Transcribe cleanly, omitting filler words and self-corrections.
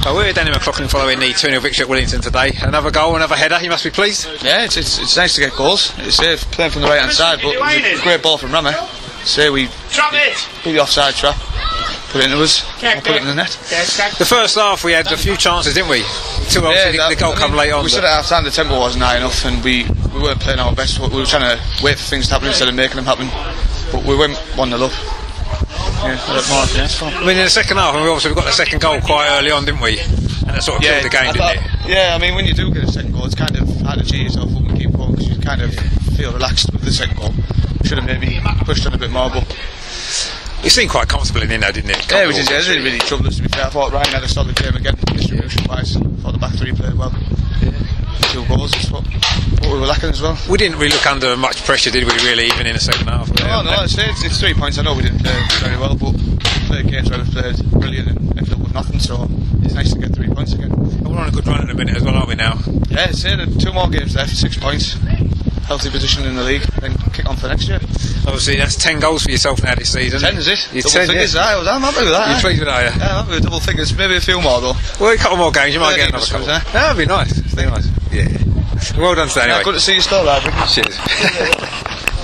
Oh, we're Danny McLaughlin following the 2-0 victory at Willington today. Another goal, another header. You must be pleased. Yeah, it's nice to get goals. It's playing from the right hand side, but it was a great ball from Rama. So we beat the offside trap, put it into us, and put it in the net. The first half we had a few chances, didn't we? Two obviously the goal come late on. We said at half time the tempo wasn't high enough, and we weren't playing our best. We were trying to wait for things to happen instead of making them happen. But we went 1-0 up. Yeah, I mean, in the second half, we got the second goal quite early on, didn't we? And that sort of killed the game, didn't it? Yeah, I mean, when you do get a second goal, it's kind of hard to cheer yourself up and keep going because you kind of feel relaxed with the second goal. Should have maybe pushed on a bit more, but you seemed quite comfortable in there, didn't it? Yeah, we did. It didn't really trouble us, to be fair. I thought Ryan had a solid game again, distribution-wise. I thought the back three played well. 2 goals is what we were lacking as well. We didn't really look under much pressure, did we, really, even in the second half? No, it's 3 points. I know we didn't play very well, but we played games where we played brilliant and ended up with nothing, so it's nice to get 3 points again. We're on a good run at the minute as well, aren't we, now? Yeah, it's it. 2 more games left, 6 points. Healthy position in the league, then kick on for next year. Obviously, that's 10 goals for yourself now this season. 10 is it? You're double 10, figures, yeah. I'm happy with that. You're pleased with that, are you? Yeah, I'm happy with double figures, maybe a few more though. Well, a couple more games, you might get another couple. That'd be nice. Yeah. Well done today, anyway. Yeah, good to see you still, lad. Cheers.